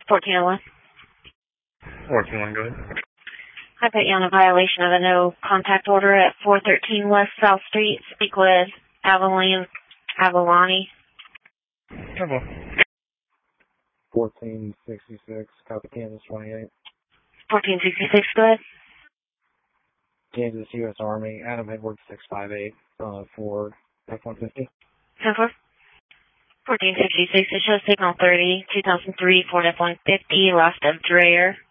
1401. 1401, go ahead. I put you on a violation of a no contact order at 413 West South Street. Speak with Avalani. Hello. 1466, copy Kansas 28. 1466, go ahead. Kansas U.S. Army, Adam Edwards 658, for F-150. 10-4. 1466, it shows signal 30, 2003 Ford F-150, lost of Dreyer.